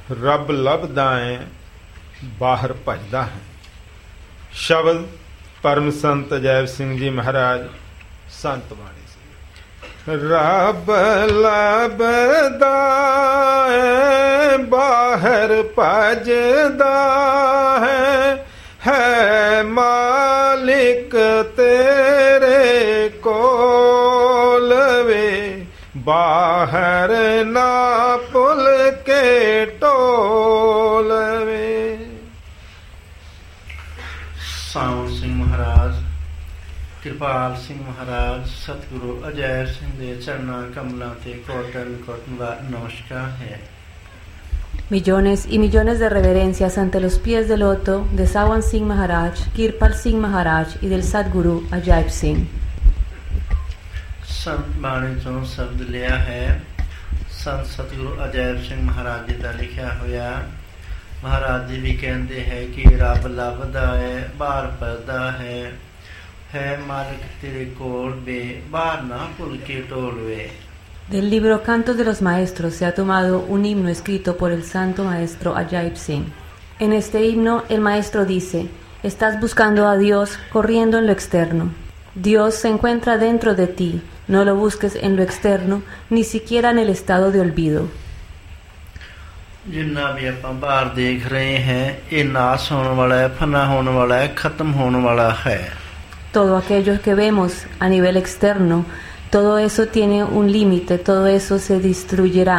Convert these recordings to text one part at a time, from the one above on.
ਰੱਬ ਲੱਭਦਾ ਏ ਬਾਹਰ ਭਜਦਾ ਹੈ। ਸ਼ਬਦ ਪਰਮ ਸੰਤ ਅਜੈਬ ਸਿੰਘ ਜੀ ਮਹਾਰਾਜ ਸੰਤ ਬਾਣੀ ਸੀ। ਰੱਬ ਲੱਭਦਾ ਏ ਬਾਹਰ ਭਜਦਾ ਹੈ ਮਾਲਿਕ ਤੇਰੇ ਕੋਲ ਵੇ ਬਾਹਰ ਨਾ ਭੁੱਲ ਕੇ ਟੋਲ ਵੇ। ਸਾਵਣ ਸਿੰਘ ਮਹਾਰਾਜ, ਕਿਰਪਾਲ ਸਿੰਘ ਮਹਾਰਾਜ, ਸਤਿਗੁਰੂ ਅਜੈਬ ਸਿੰਘ ਦੇ ਚਰਨਾਂ ਕਮਲਾਂ ਤੇ ਕੋਟਨ ਨਮਸਕਾਰ ਹੈ। Millones y millones de reverencias ante los pies del loto de Sawan Singh Maharaj, Kirpal Singh Maharaj y del Sadguru Ajaib Singh। ਸੰਤ ਬਾਣੀ ਤੋਂ ਸ਼ਬਦ ਲਿਆ ਹੈ। ਸੰਤ ਸਤਿਗੁਰੂ ਅਜੈਬ ਸਿੰਘ ਮਹਾਰਾਜ ਜੀ ਦਾ ਲਿਖਿਆ ਹੋਇਆ। ਮਹਾਰਾਜ ਜੀ ਵੀ ਕਹਿੰਦੇ ਹੈ ਕਿ ਰੱਬ ਲੱਭਦਾ ਹੈ ਬਾਹਰ ਭਜਦਾ ਹੈ ਮਾਲਕ ਤੇਰੇ ਕੋਲ ਵੇ ਬਾਹਰ ਨਾ ਭੁੱਲ ਕੇ ਟੋਲ ਵੇ। Del libro Cantos de los Maestros se ha tomado un himno escrito por el santo maestro Ajaib Singh. En este himno el maestro dice: estás buscando a Dios corriendo en lo externo. Dios se encuentra dentro de ti, no lo busques en lo externo, ni siquiera en el estado de olvido. जिन्ना भी ਆਪਾਂ ਬਾਹਰ ਦੇਖ ਰਹੇ हैं ਇਹ ਨਾਸ ਹੋਣ ਵਾਲਾ ਹੈ, ਫਨਾ ਹੋਣ ਵਾਲਾ ਹੈ, ਖਤਮ ਹੋਣ ਵਾਲਾ ਹੈ। Todo aquello que vemos a nivel externo, todo eso tiene un límite, todo eso se destruyerá.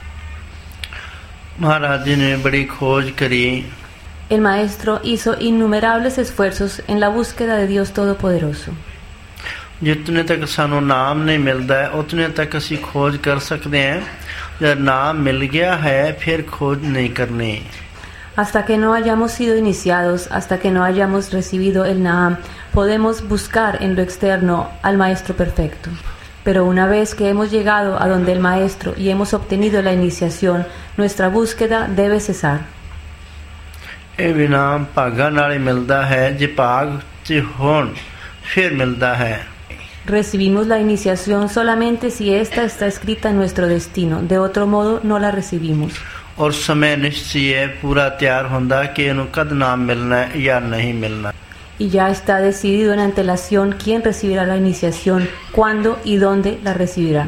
महाराज जी ने बड़ी खोज करी। El maestro hizo innumerables esfuerzos en la búsqueda de Dios Todopoderoso. जितने तक सानू नाम नहीं मिलता है उतने तक असी खोज कर सकते हैं। जब नाम मिल गया है फिर खोज नहीं करनी। Hasta que no hayamos sido iniciados, hasta que no hayamos recibido el Naam, podemos buscar en lo externo al Maestro Perfecto. Pero una vez que hemos llegado a donde el Maestro y hemos obtenido la iniciación, nuestra búsqueda debe cesar. ਇਹ ਵੀ ਨਾਮ ਭਾਗਾਂ ਨਾਲ ਹੀ ਮਿਲਦਾ ਹੈ। ਜੇ ਭਾਗ 'ਚ ਹੋਣ ਫਿਰ ਮਿਲਦਾ ਹੈ। Recibimos la iniciación solamente si esta está escrita en nuestro destino, de otro modo no la recibimos. और समय निश्चय है पूरा तैयार होंदा कि इन्हू कद नाम मिलना है या नहीं मिलना। Y ya está decidido en antelación quién recibirá la iniciación, cuándo y dónde la recibirá.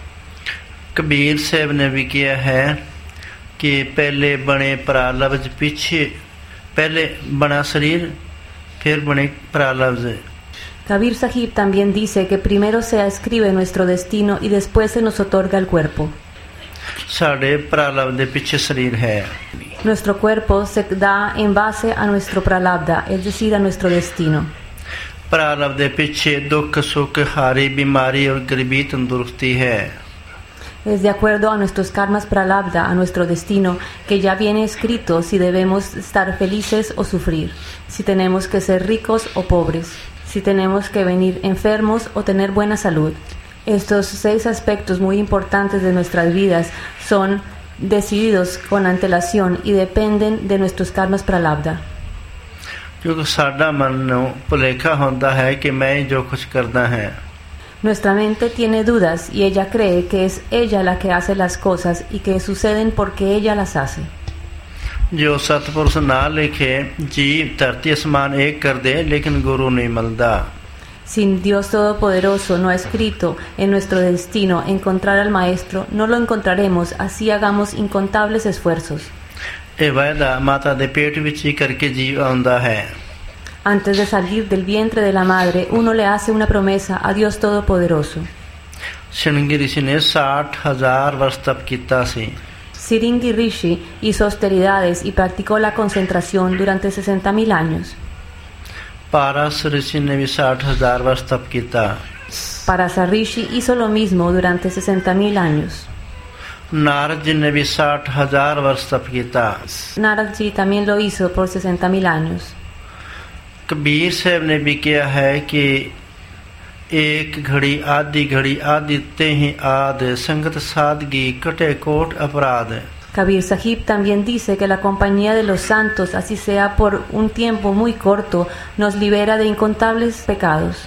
Kabir साहब ने भी किया है कि पहले बने प्रालब्ध पीछे, पहले बना शरीर फिर बने प्रालब्ध। Kabir Sahib también dice que primero se escribe nuestro destino y después se nos otorga el cuerpo. साढ़े प्रालब्ध दे पीछे शरीर है। Nuestro cuerpo se da en base a nuestro pralabdha, es decir, a nuestro destino. प्रालब्ध दे पीछे दुख सुख हारी बीमारी और गरीबी तंदुरुस्ती है। Es de acuerdo a nuestros karmas pralabdha, a nuestro destino, que ya viene escrito si debemos estar felices o sufrir, si tenemos que ser ricos o pobres, si tenemos que venir enfermos o tener buena salud. Estos 6 aspectos muy importantes de nuestras vidas son decididos con antelación y dependen de nuestros karmas pralabdha. क्योंकि साडा मन भुलेखा होता है कि मैं जो कुछ करता है। Nuestra mente tiene dudas y ella cree que es ella la que hace las cosas y que suceden porque ella las hace. जो सतपुरुष ना लिखे जीव धरती आसमान एक कर दे लेकिन गुरु नहीं मिलता। Sin Dios Todopoderoso no ha escrito en nuestro destino encontrar al Maestro, no lo encontraremos así hagamos incontables esfuerzos. ਇਹ ਵਾਅਦਾ ਮਾਤਾ ਦੇ ਪੇਟ ਵਿੱਚ ਹੀ ਕਰਕੇ ਜੀਵ ਆਉਂਦਾ ਹੈ। Antes de salir del vientre de la madre, uno le hace una promesa a Dios Todopoderoso. ਸ਼ਿਣਗੀ ਰਿਸ਼ੀ ਨੇ 60,000 ਵਰष ਤਪ ਕੀਤਾ ਸੀ। Siringi Rishi hizo austeridades y practicó la concentración durante 60,000 años. पारस ऋषि ने भी 60,000 वर्ष तप किया। Parasarishi hizo lo mismo durante 60,000 años. नारद जी ने भी 60,000 वर्ष तप किया। Narad Ji también lo hizo por 60,000 años. कबीर साहब ने भी किया है कि एक घड़ी आदि ते ही आद संगत सादगी कटे कोट अपराध। Kabir Sahib también dice que la compañía de los santos, así sea por un tiempo muy corto, nos libera de incontables pecados.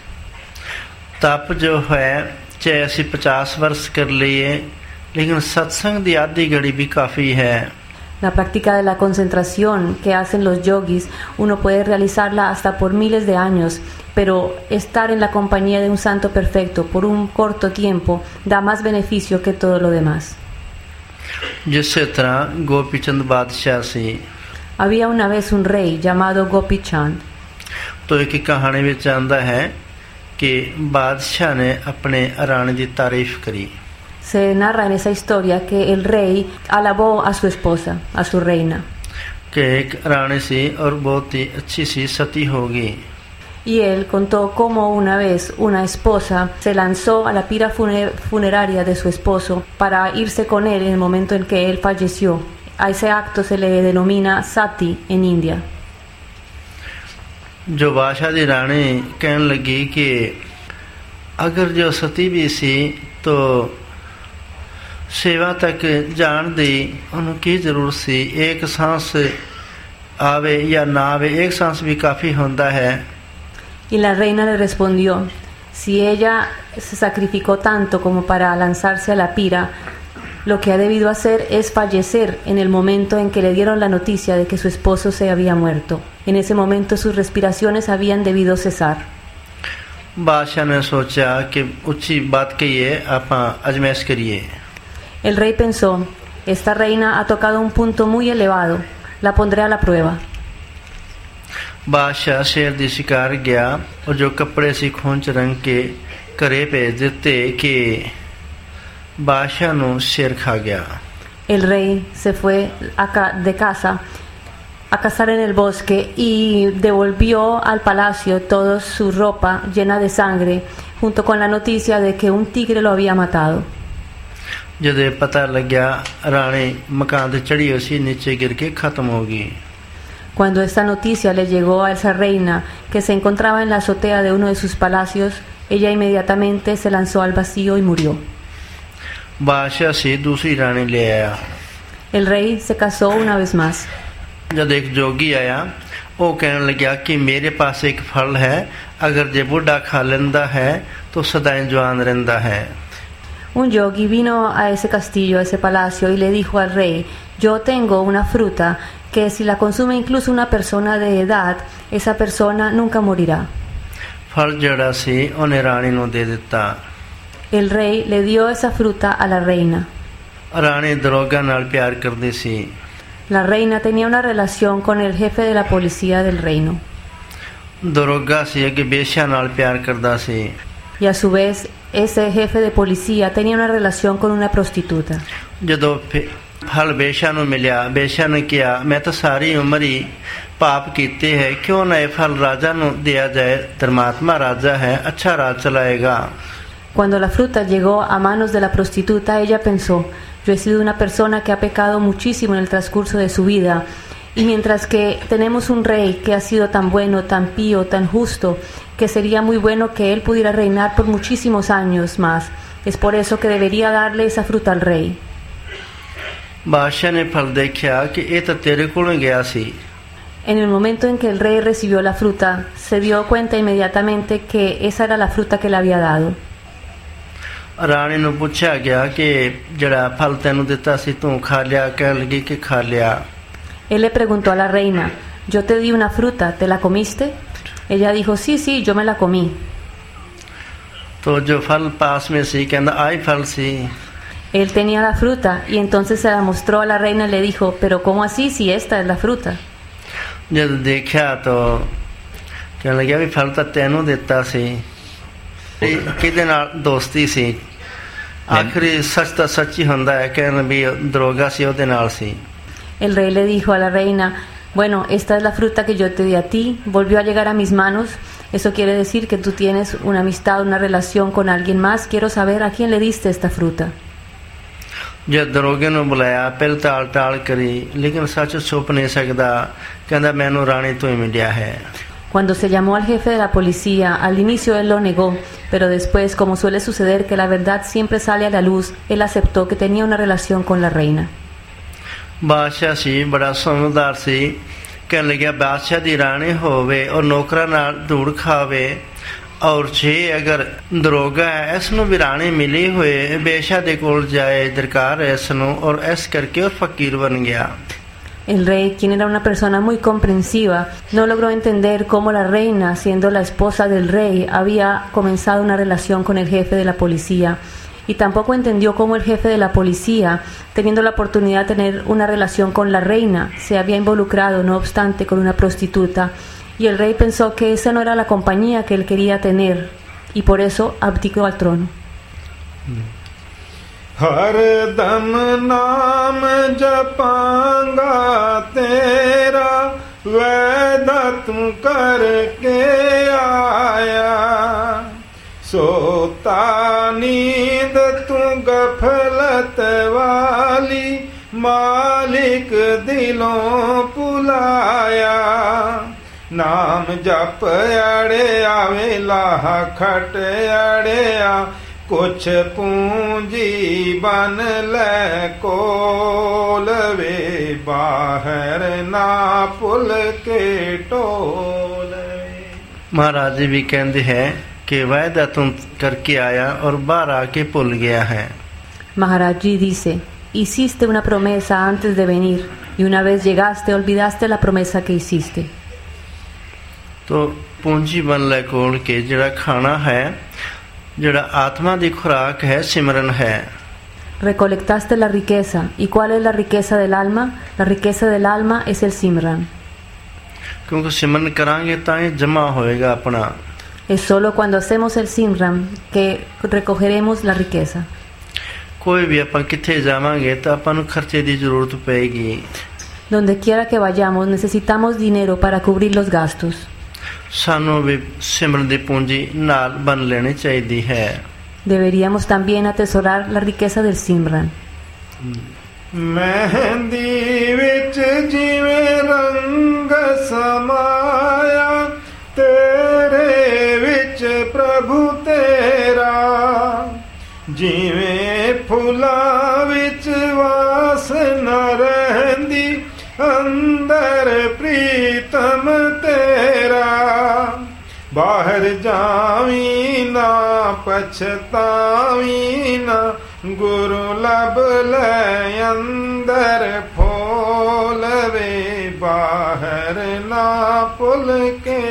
तप जो है चाहे असी 50 वर्ष कर लिए लेकिन सत्संग दी आधी घड़ी भी काफी है। La práctica de la concentración que hacen los yogis, uno puede realizarla hasta por miles de años, pero estar en la compañía de un santo perfecto por un corto tiempo da más beneficio que todo lo demás. जिस तरह गोपी चंद बादशाह से Había una vez un rey llamado Gopi Chand. तो एक कहानी में आंदा है कि बादशाह ने अपने रानी की तारीफ करी Se narra en esa historia que el rey alabó a su esposa, a su reina. कि एक रानी सी और बहुत ही अच्छी सी सती होगी Y él contó cómo una vez una esposa se lanzó a la pira funeraria de su esposo para irse con él en el momento en que él falleció. A ese acto se le denomina sati en India. जो बादशाह की रानी कहने लगी कि अगर जो सती भी सी तो सेवा तक जान दी उनकी जरूरत सी एक सांस आवे या ना आवे एक सांस भी काफ़ी होता है Y la reina le respondió, si ella se sacrificó tanto como para lanzarse a la pira, lo que ha debido hacer es fallecer en el momento en que le dieron la noticia de que su esposo se había muerto. En ese momento sus respiraciones habían debido cesar. बादशाह ने सोचा कि ऊंची बात कहिए आप अजमेश करिए El rey pensó, esta reina ha tocado un punto muy elevado, la pondré a la prueba. बादशाह शेर दी शिकार गया और जो कपड़े सी खोंच रंग के घरे भेज दिते कि बादशाह नु शेर खा गया El rey se fue de casa a cazar en el bosque y devolvió al palacio toda su ropa llena de sangre, junto con la noticia de que un tigre lo había matado. जदे पता लग गया रानी मकान से चढ़ी हुई सी नीचे गिर के खत्म होगी Cuando esta noticia le llegó a esa reina que se encontraba en la azotea de uno de sus palacios, ella inmediatamente se lanzó al vacío y murió. बादशाह से दूसरी रानी ले आया El rey se casó una vez más. जब एक जोगी आया वो कहने लगा कि मेरे पास एक फल है अगर जे बुढ़ा खा लेंदा है तो सदाएं जवान रहंदा है Un yogi vino a ese castillo, a ese palacio, y le dijo al rey, yo tengo una fruta que si la consume incluso una persona de edad, esa persona nunca morirá. फल जड़ा सी उन्हें रानी नु दे दिता El rey le dio esa fruta a la reina. रानी दरोगा नाल प्यार करदी सी La reina tenía una relación con el jefe de la policía del reino. दरोगा सी कि बेशा नाल प्यार करदा सी Y a su vez, ese jefe de policía tenía una relación con una prostituta. जदों फल बेशा नु मिलिया बेशा ने किया मैं तो सारी उम्र ही पाप कीते है क्यों ना ये फल राजा नु दिया जाए धर्मात्मा राजा है अच्छा राज चलाएगा Cuando la fruta llegó a manos de la prostituta, ella pensó, yo he sido una persona que ha pecado muchísimo en el transcurso de su vida, y mientras que tenemos un rey que ha sido tan bueno, tan pío, tan justo, que sería muy bueno que él pudiera reinar por muchísimos años más, es por eso que debería darle esa fruta al rey. बादशाह ने फल देखा कि ये तो तेरे कोल गया सी En el momento en que el rey recibió la fruta, se dio cuenta inmediatamente que esa era la fruta que le había dado. रानी नु पूछा गया कि जड़ा फल तेनू दिता सी तू खा लिया कह लगी कि खा लिया Él le preguntó a la reina, yo te di una fruta, ¿te la comiste? Ella dijo, sí, yo me la comí. तो जो फल पास में सी कहंदा आई फल सी Él tenía la fruta y entonces se la mostró a la reina y le dijo, pero ¿cómo así si esta es la fruta? जब देखा तो कहने लगा भी फल तो तेनू दिता सी किदे नाल दोस्ती सी आखिरी सच तो सच ही हुंदा है कहने भी दरोगा सी ओदे नाल सी El rey le dijo a la reina, bueno, esta es la fruta que yo te di a ti, volvió a llegar a mis manos, eso quiere decir que tú tienes una amistad, una relación con alguien más, quiero saber a quién le diste esta fruta. जब दरोगे ने बुलाया पहले टाल टाल करी लेकिन सच छुप नहीं सकता कहता मैनू रानी तू ही मिलिया है Cuando se llamó al jefe de la policía, al inicio él lo negó, pero después, como suele suceder que la verdad siempre sale a la luz, él aceptó que tenía una relación con la reina. बादशाह सी बड़ा समझदार सी कहने लगा बादशाह दी रानी होवे और नौकरा नाल धूड़ खावे और जे अगर दरोगा है इसनू भी रानी मिली हुए बेशा दे कोल जाए दरकार है इसनू और इस करके और फकीर बन गया El rey, quien era una persona muy comprensiva, no logró entender cómo la reina, siendo la esposa del rey, había comenzado una relación con el jefe de la policía. Y tampoco entendió cómo el jefe de la policía, teniendo la oportunidad de tener una relación con la reina, se había involucrado, no obstante, con una prostituta. Y el rey pensó que esa no era la compañía que él quería tener, y por eso abdicó al trono. हर दम नाम जपांगा तेरा वैदा तू करके आया सोता नींद तू गफलत वाली मालिक दिलों पुलाया नाम जप अड़े आवे लाह खट अड़े आ कुछ पूंजी बन ले कोलवे बाहर ना पुल के टोलवे। महाराज जी भी कहते हैं कि वायदा तुम करके आया और बाहर आके भूल गया है। Maharaj Ji dice, hiciste una promesa antes de venir y una vez llegaste olvidaste la promesa que hiciste. तो पूंजी बन ले कोल के जड़ा खाना है जड़ा आत्मा दी खुराक है सिमरन है। Recolectaste la riqueza. ¿Y cuál es la riqueza del alma? La riqueza del alma es el Simran. क्योंकि सिमरन करांगे तां जमा होएगा अपना। Es solo cuando hacemos el Simran que recogeremos la riqueza. कोई भी अपन किथे जावांगे तो अपन नूं खर्चे दी जरूरत पेगी। Donde quiera que vayamos necesitamos dinero para cubrir los gastos. सानू भी सिमरन दी पूंजी नाल बन लेनी चाहिए है। Deberíamos también atesorar la riqueza del Simran. Mehndi विच जिवें रंग समाया तेरे विच प्रभु तेरा जिवें फुलां विच वासना रहंदी अंदर प्रीतम तेरा बाहर जावी ना पछतावी ना गुरु लब ले अंदर फोलवे बाहर ना पुल के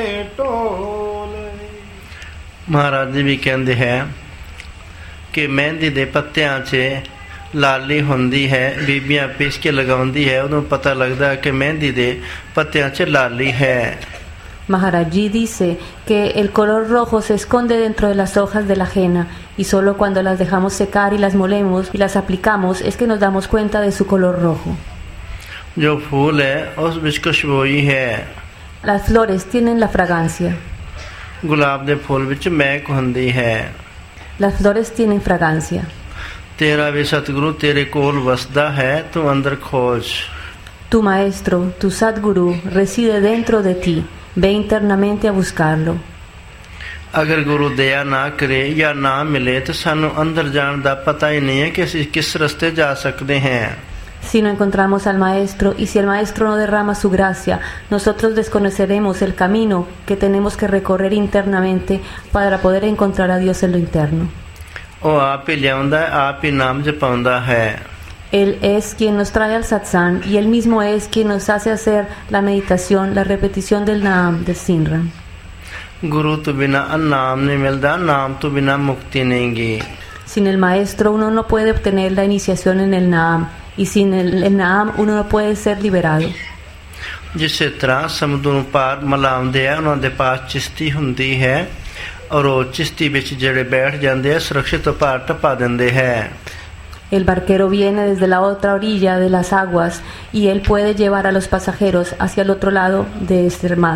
टोलवे। महाराज जी भी कहते हैं कि मेहंदी दे पत्तियां च लाली होंदी है बीबियां पीस के लगाउंदी है उन्हें पता लगता है कि मेहंदी दे पत्तियां च लाली है। Maharaj Ji dice que el color rojo se esconde dentro de las hojas de la ajena y solo cuando las dejamos secar y las molemos y las aplicamos es que nos damos cuenta de su color rojo. जो फूल है उस विच खुशबोई है। Las flores tienen la fragancia. गुलाब दे फूल विच महक होंदी है। Las flores tienen fragancia. तेरा भी सतगुरु तेरे कोल वसदा है तू अंदर खोज। Tu maestro, tu Sadguru, reside dentro de ti. Ve internamente a buscarlo. अगर गुरु दया ना करे या ना मिले तो सानू अंदर जान दा पता ही नहीं है कि असीं किस रस्ते जा सकते हैं। Si no encontramos al maestro y si el maestro no derrama su gracia, nosotros desconoceremos el camino que tenemos que recorrer internamente para poder encontrar a Dios en lo interno. ਉਹ ਆਪ ਹੀ ਲਿਆਉਂਦਾ ਆਪ ਹੀ ਨਾਮ ਜਪਾਉਂਦਾ ਹੈ। Él es quien nos trae al satsang y Él mismo es quien nos hace hacer la meditación, la repetición del Naam, del Simran. गुरु तो बिना नाम नहीं मिलता नाम तो बिना मुक्ति नहीं गी। Sin el maestro uno no puede obtener la iniciación en el Naam y sin el Naam uno no puede ser liberado. जिस तरह समुद्र ਨੂੰ ਪਾਰ ਮਲਾਉਂਦੇ ਆ ਉਹਨਾਂ ਦੇ ਪਾਸ ਚਿਸ਼ਤੀ ਹੁੰਦੀ ਹੈ ਔਰ ਉਹ ਚਿਸ਼ਤੀ ਵਿੱਚ ਜਿਹੜੇ ਬੈਠ ਜਾਂਦੇ ਆ ਸੁਰੱਖਿਅਤ ਪਾਰ ਟਪਾ ਦਿੰਦੇ ਹੈ। El barquero viene desde la otra orilla de las aguas y él puede llevar a los pasajeros hacia el otro lado de este mar.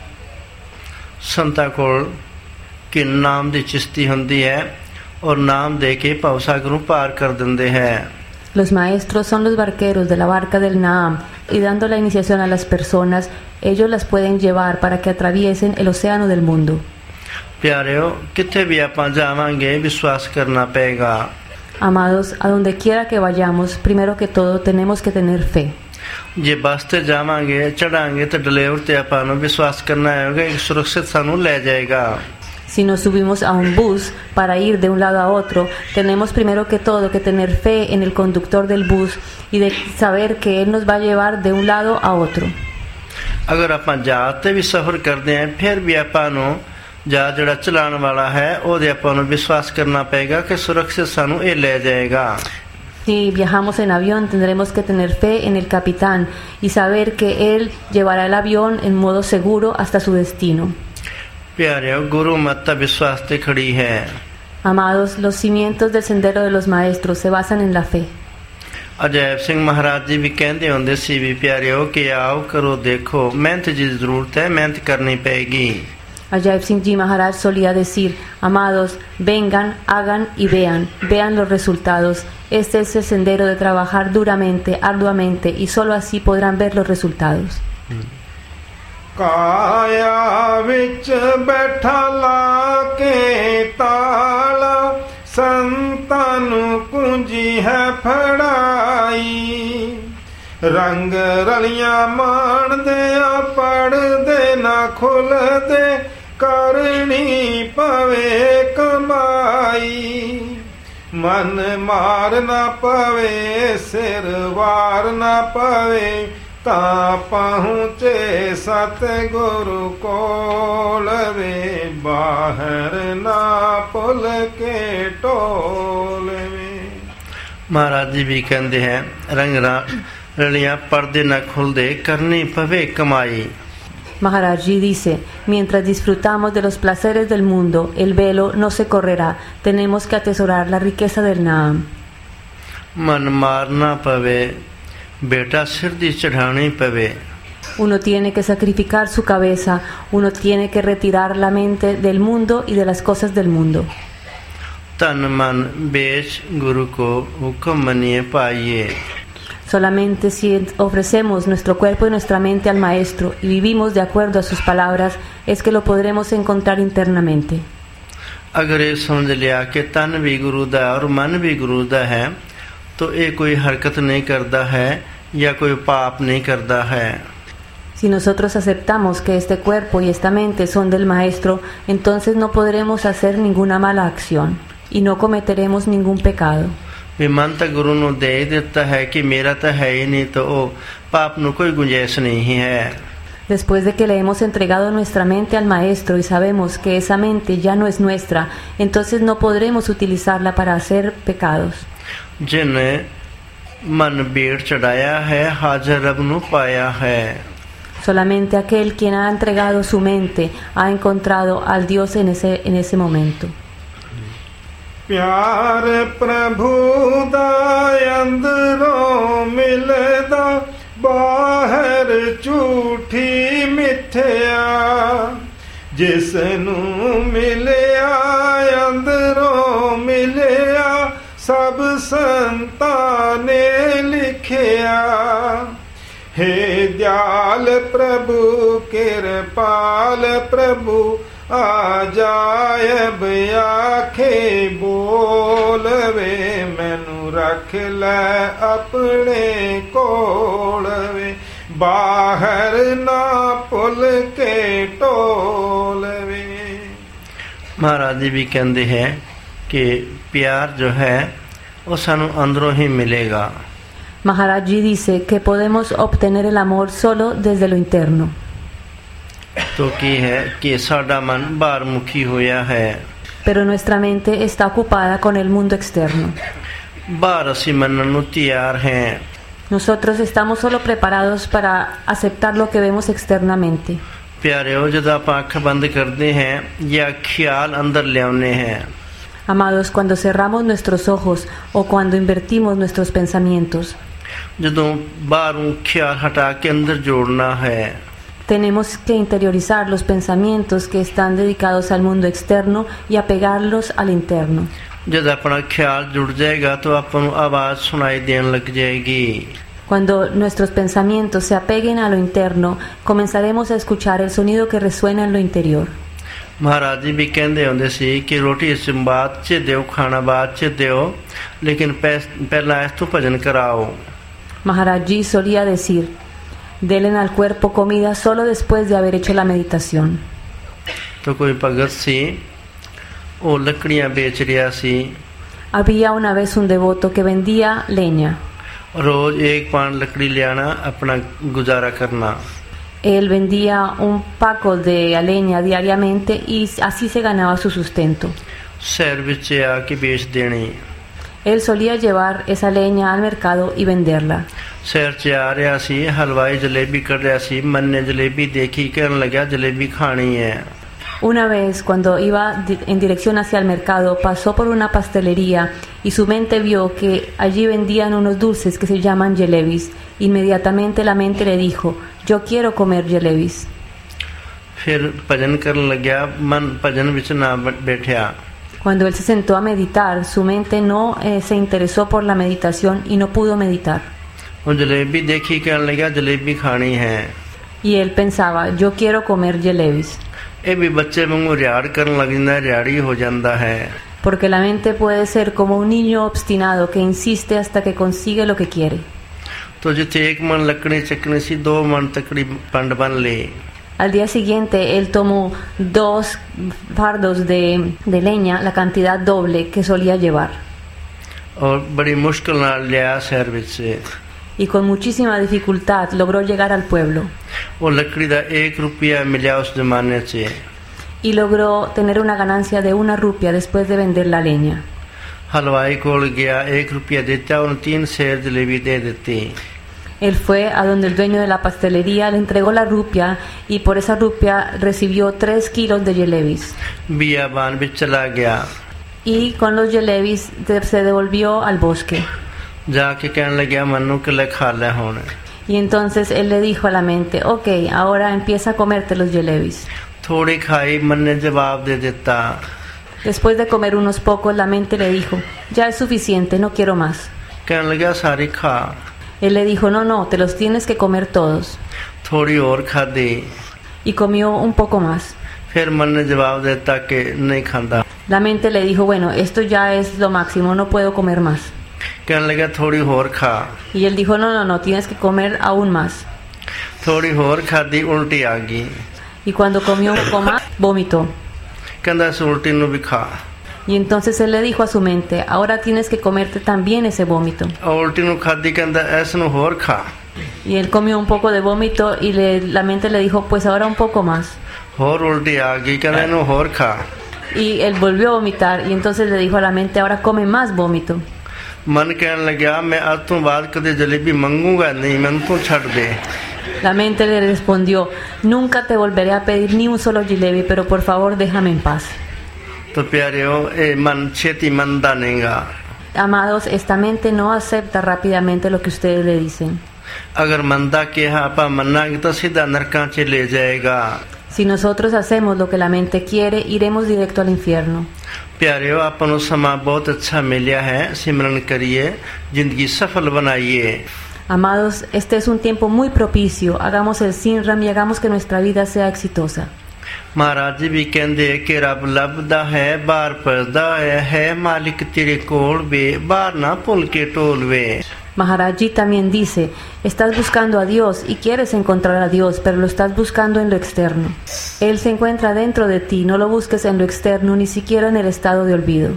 ਸੰਤਾਂ ਕੋਲ ਕਿ ਨਾਮ ਦੀ ਚਿਸ਼ਤੀ ਹੁੰਦੀ ਹੈ ਔਰ ਨਾਮ ਦੇ ਕੇ ਭਵਸਾਗਰ ਨੂੰ ਪਾਰ ਕਰ ਦਿੰਦੇ ਹੈ। Los maestros son los barqueros de la barca del Naam y dando la iniciación a las personas, ellos las pueden llevar para que atraviesen el océano del mundo. प्यारेओ किथे भी ਆਪਾਂ ਜਾਵਾਂਗੇ ਵਿਸ਼ਵਾਸ ਕਰਨਾ ਪਏਗਾ। Amados, a donde quiera que vayamos, primero que todo tenemos que tener fe. ਜੇ ਬੱਸ ਤੇ ਜਾਵਾਂਗੇ ਚੜਾਂਗੇ ਤਾਂ ਡਰਾਈਵਰ ਤੇ ਆਪਾਂ ਨੂੰ ਵਿਸ਼ਵਾਸ ਕਰਨਾ ਹੋਵੇਗਾ ਕਿ ਸੁਰੱਖਿਅਤ ਸਾਨੂੰ ਲੈ ਜਾਏਗਾ। Si nos subimos a un bus para ir de un lado a otro, tenemos primero que todo que tener fe en el conductor del bus y de saber que él nos va a llevar de un lado a otro. अगर ਆਪਾਂ जहाज ते भी सफर करते हैं फिर भी ਆਪਾਂ ਨੂੰ जहाज ਜਿਹੜਾ ਚਲਾਉਣ ਵਾਲਾ ਹੈ ਉਹਦੇ ਆਪਾਂ ਨੂੰ ਵਿਸ਼ਵਾਸ ਕਰਨਾ ਪਏਗਾ ਕਿ ਸੁਰੱਖਿਅਤ ਸਾਨੂੰ ਇਹ ਲੈ ਜਾਏਗਾ। Si viajamos en avión, tendremos que tener fe en el capitán y saber que él llevará el avión en modo seguro hasta su destino. प्यारे गुरु मत विश्वास ते खड़ी है। Amados, los cimientos del sendero de los maestros se basan en la fe. Ajaib ਸਿੰਘ ਮਹਾਰਾਜ ਜੀ ਵੀ ਕਹਿੰਦੇ ਹੁੰਦੇ ਸੀ ਵੀ ਪਿਆਰਿਓ ਕਿ ਆਓ ਕਰੋ ਦੇਖੋ ਮਿਹਨਤ ਦੀ ਜ਼ਰੂਰਤ ਹੈ ਮਿਹਨਤ ਕਰਨੀ ਪਏਗੀ। Ajahn Singh Ji Maharaj solía decir, amados, vengan, hagan y vean los resultados. Este es el sendero de trabajar duramente, arduamente, y solo así podrán ver los resultados. ਕਾਇਆ ਵਿੱਚ ਬੈਠਾ ਲਾ ਕੇ ਤਾਲਾ ਸੰਤਾਂ ਨੂੰ ਕੁੰਜੀ ਹੈ ਫੜਾਈ ਰੰਗ ਰਲੀਆਂ ਮਾਣਦੇ ਆ ਪੜਦੇ ਨਾ ਖੁੱਲਦੇ ਕਰਨੀ ਪਵੇ ਕਮਾਈ ਮਨ ਮਾਰ ਨਾ ਪਵੇ ਸਿਰ ਵਾਰ ਨਾ ਪਵੇ ਤਾਂ ਪਹੁੰਚੇ ਸਤਿਗੁਰੂ ਕੋਲ ਵੇ ਬਾਹਰ ਨਾ ਭੁੱਲ ਕੇ ਢੋਲ ਵੇ। ਮਹਾਰਾਜ ਜੀ ਵੀ ਕਹਿੰਦੇ ਹੈ ਰੰਗ ਰਲੀਆਂ ਪਰਦੇ ਨਾ ਖੁੱਲਦੇ ਕਰਨੀ ਪਵੇ ਕਮਾਈ। Maharaj Ji dice, mientras disfrutamos de los placeres del mundo, el velo no se correrá. Tenemos que atesorar la riqueza del Naam. ਮਨ ਮਾਰਨਾ ਪਵੇ ਬੇਟਾ ਸਿਰ ਦੀ ਚੜਾਣੀ ਪਵੇ। Uno tiene que sacrificar su cabeza, uno tiene que retirar la mente del mundo y de las cosas del mundo. ਤਨ ਮਨ ਵੇਚ ਗੁਰੂ ਕੋ ਹੁਕਮ ਮੰਨੀਏ ਪਾਈਏ। Solamente si ofrecemos nuestro cuerpo y nuestra mente al Maestro y vivimos de acuerdo a sus palabras, es que lo podremos encontrar internamente. अगर ये समझ लिया कि तन भी गुरु दा और मन भी गुरु दा है तो ये कोई हरकत नहीं करता है या कोई पाप नहीं करता है। Si nosotros aceptamos que este cuerpo y esta mente son del Maestro, entonces no podremos hacer ninguna mala acción y no cometeremos ningún pecado. ਵੀ ਮਨ ਤਾਂ ਗੁਰੂ ਨੂੰ ਦੇ ਦਿੱਤਾ ਹੈ ਕਿ ਮੇਰਾ ਤਾਂ ਹੈ ਹੀ ਨਹੀਂ ਤਾਂ ਉਹ ਪਾਪ ਨੂੰ ਕੋਈ ਗੁੰਜਾਇਸ਼ ਨਹੀਂ ਹੈ। Después de que le hemos entregado nuestra mente al Maestro y sabemos que esa mente ya no es nuestra, entonces no podremos utilizarla para hacer pecados. जिन्हें मन बेड़ चढ़ाया है हाजिर रब ਨੂੰ ਪਾਇਆ ਹੈ। Solamente aquel quien ha entregado su mente ha encontrado al Dios en ese momento. ਪਿਆਰ ਪ੍ਰਭੂ ਦਾ ਅੰਦਰੋਂ ਮਿਲਦਾ ਬਾਹਰ ਝੂਠੀ ਮਿੱਠਿਆ ਜਿਸ ਨੂੰ ਮਿਲਿਆ ਅੰਦਰੋਂ ਮਿਲਿਆ ਸਭ ਸੰਤਾਂ ਨੇ ਲਿਖਿਆ ਹੇ ਦਿਆਲ ਪ੍ਰਭੂ ਕਿਰਪਾਲ ਪ੍ਰਭੂ ਆ ਜਾਇਬ ਆਖੇ ਬੋਲਵੇ ਮੈਨੂੰ ਰੱਖ ਲੈ ਆਪਣੇ ਕੋਲ ਵੇ ਬਾਹਰ ਨਾ ਭੁੱਲ ਕੇ ਢੋਲਵੇ। ਮਹਾਰਾਜ ਜੀ ਵੀ ਕਹਿੰਦੇ ਹੈ ਕਿ ਪਿਆਰ ਜੋ ਹੈ ਉਹ ਸਾਨੂੰ ਅੰਦਰੋਂ ਹੀ ਮਿਲੇਗਾ। Maharaj Ji dice que podemos obtener el amor solo desde lo interno. तो की है कि साडा मन बाहर मुखी होया है Pero nuestra mente está ocupada con el mundo externo. बाहर असी मनन नूं तैयार हैं। Nosotros estamos solo preparados para aceptar lo que vemos externamente. प्यारे हो जब आप आँख बंद करते हैं या ख्याल अंदर ले आने हैं। Amados, cuando cerramos nuestros ojos o cuando invertimos nuestros pensamientos, जदों बाहरों ख्याल हटा के अंदर जोड़ना है tenemos que interiorizar los pensamientos que están dedicados al mundo externo y apegarlos al interno. जब अपना ख्याल जुड़ जाएगा तो अपन आवाज़ सुनाई देने लग जाएगी। Cuando nuestros pensamientos se apeguen a lo interno, comenzaremos a escuchar el sonido que resuena en lo interior. महाराज जी भी कहते होंगे सी कि रोटी इस बाद च दो खाना बाद च दो लेकिन पहला इस तो भजन कराओ। Maharaj Ji solía decir, denle al cuerpo comida solo después de haber hecho la meditación. तो कोई भगत सी ਉਹ ਲੱਕੜੀਆਂ ਵੇਚ ਰਿਹਾ ਸੀ। Había una vez un devoto que vendía leña. रोज एक पान लकड़ी ले आना, अपना गुजारा करना। Él vendía un paco de leña diariamente y así se ganaba su sustento. शहर विच आके बेच देनी। Él solía llevar esa leña al mercado y venderla. शहर च आ रहा सी, हलवाई जलेबी कर रहा सी, मन ने जलेबी देखी, कहने लगा जलेबी खानी है। Una vez, cuando iba en dirección hacia el mercado, pasó por una pastelería y su mente vio que allí vendían unos dulces que se llaman jelebis. Inmediatamente la mente le dijo, yo quiero comer jelebis. फिर भजन करने लगा, मन भजन विच ना बैठा। Cuando él se sentó a meditar, su mente no se interesó por la meditación y no pudo meditar. वो जलेबी देखी, कहने लगा जलेबी खानी है। Y él pensaba, yo quiero comer jelebis. ये भी बच्चे वांगू रियाड़ करन लग जांदा, रियाड़ी हो जांदा है। Porque la mente puede ser como un niño obstinado que insiste hasta que consigue lo que quiere. तो जिथे एक मन लकड़ी चकनी सी, 2 मन तकड़ी पंड बन ले। Al día siguiente él tomó 2 fardos de leña, la cantidad doble que solía llevar. और बड़ी मुश्किल नाल लिया शहर विच से। Y con muchísima dificultad logró llegar al pueblo. वो लकड़ी दा 1 रुपया मिला उस जमाने से। Y logró tener una ganancia de 1 rupia después de vender la leña. हलवाई कोल गया, 1 रुपया देता, उन 3 सेर जलेबी दे देती। Él fue a donde el dueño de la pastelería le entregó la rupia y por esa rupia recibió 3 kilos de jelebis. बियाबान विच चला गया। Y con los jelebis se devolvió al bosque. जाके कहने लगा मनु के ले खा ले हुण। Y entonces él le dijo a la mente, ok, ahora empieza a comerte los jelebis. थोड़ी खाई, मन ने जवाब दे देता। Después de comer unos pocos, la mente le dijo, ya es suficiente, no quiero más. कहने लगा सारी खा। Él le dijo, no, no, te los tienes que comer todos. थोड़ी और khadi. Y comió un poco más. फिर मन ने जवाब देता कि नहीं खांदा। La mente le dijo, bueno, esto ya es lo máximo, no puedo comer más. कहने लगा थोड़ी और खा। Y él dijo, no, no, no, tienes que comer aún más. थोड़ी और खादी, उल्टी आ गई। Y cuando comió un poco más, vomitó. कहंदा इस उल्टी नूं भी खा। Y entonces él le dijo a su mente, ahora tienes que comerte también ese vómito. उल्टी नूं खादी, कहंदा इस नूं होर खा। Y él comió un poco de vómito y la mente le dijo, pues ahora un poco más. होर उल्टी आ गई, कहंदा इनूं होर खा। Y él volvió a vomitar y entonces le dijo a la mente, ahora come más vómito. मन कहने लगा मैं आज तो बाद कदे जलेबी मंगूंगा नहीं, मन तो छड़ दे। La mente le respondió, nunca te volveré a pedir ni un solo jalebi, pero por favor déjame en paz. तो प्यारियो, ए मन छेती मंदा नहींगा। Amados, esta mente no acepta rápidamente lo que ustedes le dicen. अगर मंदा कहा आपा मन्नांगे तो सीधा नरकां च ले जाएगा। Si nosotros hacemos lo que la mente quiere, iremos directo al infierno. प्यारियो, आपन को समा बहुत अच्छा मिला है, सिमरन करिए, जिंदगी सफल बनाइए। Amados, este es un tiempo muy propicio. Hagamos el Sinram y hagamos que nuestra vida sea exitosa. महाराज जी भी कहते कि रब लभदा है बार परदा है, मालिक तेरे कोल वे बार ना भुल के टोल वे। Maharaj Ji también dice, estás buscando a Dios y quieres encontrar a Dios, pero lo estás buscando en lo externo. Él se encuentra dentro de ti, no lo busques en lo externo, ni siquiera en el estado de olvido.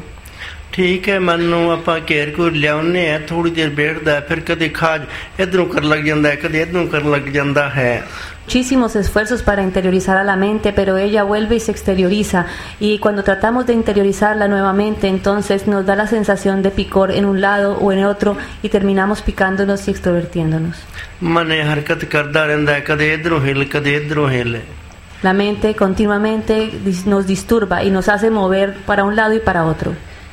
ठीक है, मन नूं आपां घेर को लियाउने है, थोड़ी देर बैठदा है, फिर कदे खाज इधरों कर लग जांदा है, कदे इधरों कर लग जांदा है। Muchísimos esfuerzos para interiorizar a la mente, pero ella vuelve y se exterioriza, y cuando tratamos de interiorizarla nuevamente, entonces nos da la sensación de picor en un lado o en otro y terminamos picándonos y extrovertiéndonos. मन हरकत करदा रहिंदा है, कदे इधरों हिल कदे इधरों हिल। La mente continuamente nos disturba y nos hace mover para un lado y para otro.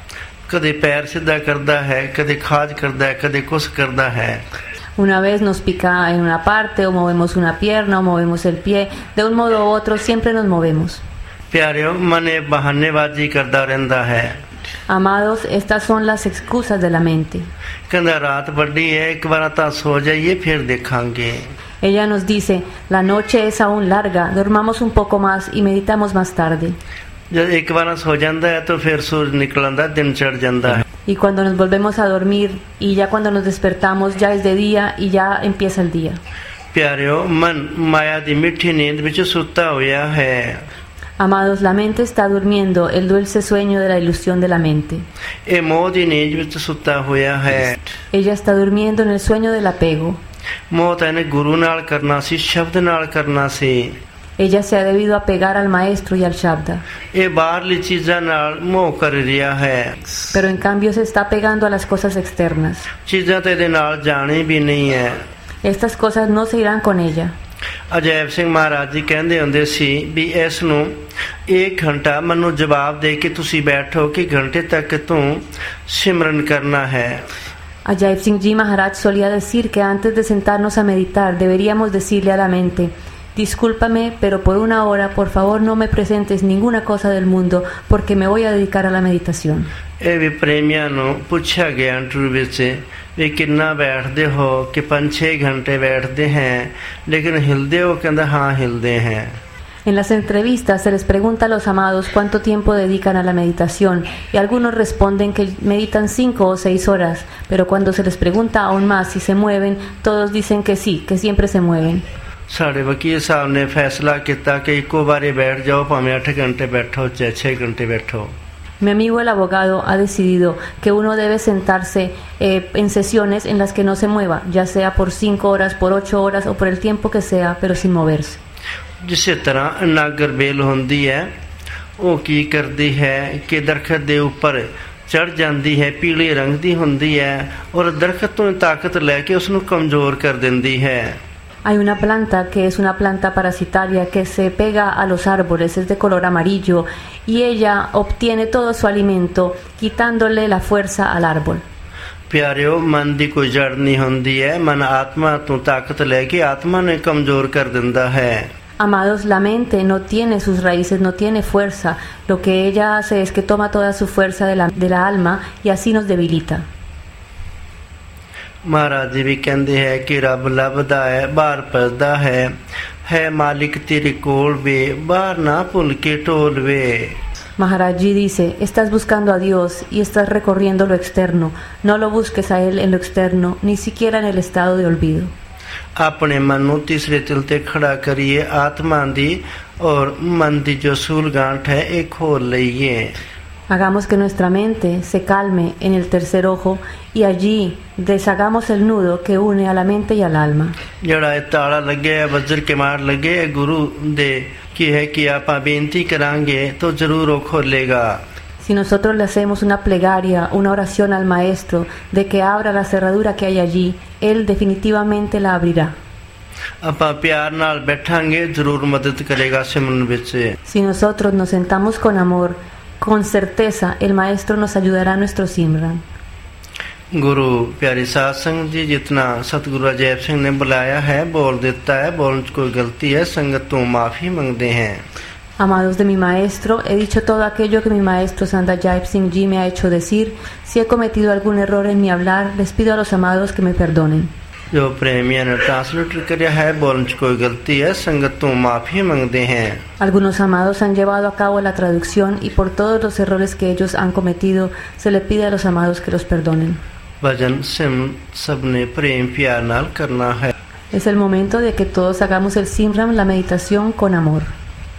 कदे पैर सीधा करदा है, कदे खाज करदा है, कदे कुछ करदा है। Una vez nos pica en una parte, o movemos una pierna, o movemos el pie. De un modo u otro, siempre nos movemos. प्यारियों, मन बहानेबाजी करदा रहिंदा है। Amados, estas son las excusas de la mente. कहंदा रात बड़ी है, एक बार तां सो जाइए फिर देखांगे। Ella nos dice, la noche es aún larga, dormamos un poco más y meditamos más tarde. जब एक बार सो जांदा है तो फिर सूरज निकल आंदा, दिन चढ़ जांदा है। Y cuando nos volvemos a dormir y ya cuando nos despertamos ya es de día y ya empieza el día. प्यारियों, मन माया दी मिठी नींद विच सुता होया है। Amados, la mente está durmiendo el dulce sueño de la ilusión de la mente. ਇਹ ਮੋਹ ਦੀ ਨੀਂਦ ਵਿੱਚ ਸੁੱਤਾ ਹੋਇਆ ਹੈ। Ella está durmiendo en el sueño del apego. ਮੋਹ ਤਾਂ ਇਹਨੇ ਗੁਰੂ ਨਾਲ ਕਰਨਾ ਸੀ, ਸ਼ਬਦ ਨਾਲ ਕਰਨਾ ਸੀ। Ella se ha debido apegar al maestro y al Shabda. ਇਹ ਬਾਹਰਲੀ ਚੀਜ਼ਾਂ ਨਾਲ ਮੋਹ ਕਰ ਰਿਹਾ ਹੈ। Pero en cambio se está apegando a las cosas externas. ਚੀਜ਼ਾਂ ਤਾਂ ਇਹਦੇ ਨਾਲ ਜਾਣੀ ਵੀ ਨਹੀਂ ਹੈ। Estas cosas no se irán con ella. Ajaib ਸਿੰਘ ਮਹਾਰਾਜ ਜੀ ਕਹਿੰਦੇ ਹੁੰਦੇ ਸੀ ਵੀ ਇਸ ਨੂੰ 1 ਘੰਟਾ ਮੈਨੂੰ ਜਵਾਬ ਦੇ ਕੇ ਤੁਸੀਂ ਬੈਠੋ ਕਿ ਘੰਟੇ ਤੱਕ ਤੂੰ ਸਿਮਰਨ ਕਰਨਾ ਹੈ। Ajaib Singh Ji Maharaj solía decir que antes de sentarnos a meditar deberíamos decirle a la mente: discúlpame, pero por 1 hora por favor no me presentes ninguna cosa del mundo porque me voy a dedicar a la meditación. ਇਹ ਵੀ ਪ੍ਰੇਮੀਆਂ ਨੂੰ ਪੁੱਛਿਆ ਗਿਆ ਇੰਟਰਵਿਊ ਵਿੱਚ ਵੀ ਕਿੰਨਾ ਬੈਠਦੇ ਹੋ ਕਿ 5-6 घंटे बैठते हैं लेकिन हिलते हो कहता हाँ हिलते हैं। En las entrevistas se les pregunta a los amados cuánto tiempo dedican a la meditación y algunos responden que meditan 5 o 6 horas, pero cuando se les pregunta aún más si se mueven, todos dicen que sí, que siempre se mueven. साढ़े वकील साहब ने फैसला किया कि एको बारी बैठ जाओ, भावें 8 घंटे बैठो चाहे 6 घंटे बैठो। Mi amigo el abogado ha decidido que uno debe sentarse en sesiones en las que no se mueva, ya sea por 5 horas, por 8 horas o por el tiempo que sea, pero sin moverse. जिस तरह नागर बेल होंदी है वो की करती है कि दरखत दे ऊपर चढ़ जाती है, पीले रंग दी होंदी है और दरखत तो ताकत लैके उसनू कमजोर कर देंदी है। Hay una planta que es una planta parasitaria que se pega a los árboles, es de color amarillo y ella obtiene todo su alimento quitándole la fuerza al árbol. प्यारियो मन दी कोई जड़ नहीं होंदी है, मन आत्मा तो ताकत लैके आत्मा ने कमजोर कर दिंदा है। Amados, la mente no tiene sus raíces, no tiene fuerza. Lo que ella hace es que toma toda su fuerza de la alma y así nos debilita. महाराज जी भी कहते हैं कि रब लभदा है बाहर पसदा है मालिक तेरे कोल वे बाहर ना भुल के टोल वे। Maharaj Ji dice: estás buscando a Dios y estás recorriendo lo externo. No lo busques a Él en lo externo, ni siquiera en el estado de olvido. अपने मन नू तीसरे तिल ते खड़ा करिए, आत्मा दी और मन दी जो सूल गांठ है एक खोल लइए। Hagamos que nuestra mente se calme en el tercer ojo y allí deshagamos el nudo que une a la mente y al alma. जड़ा ताला लगे वज्र के मार लगे गुरु दे की है कि आप बेनती करांगे तो जरूर वो खोलेगा। Si nosotros le hacemos una plegaria, una oración al maestro de que abra la cerradura que hay allí, él definitivamente la abrirá. ਆਪਾਂ प्यार नाल बैठांगे जरूर मदद करेगा सिमरन विच। Si nosotros nos sentamos con amor, con certeza el maestro nos ayudará a nuestro Simran. गुरु प्यारे साध संगत जी, जितना सतगुरु अजैब सिंह ने बुलाया है बोल देता है, बोलने में कोई गलती है संगत तो माफी मांगते हैं। Amados de mi maestro, he dicho todo aquello que mi maestro Sant Ajaib Singh Ji me ha hecho decir. Si he cometido algún error en mi hablar, les pido a los amados que me perdonen. जो प्रेमियों ने ट्रांसलेटर किया है बोलने में कोई गलती है संगत तो माफी मांगते हैं। Algunos amados han llevado a cabo la traducción y por todos los errores que ellos han cometido, se le pide a los amados que los perdonen. भजन सिमरन सबने प्रेम प्यार नाल करना है। Es el momento de que todos hagamos el Simran, la meditación, con amor.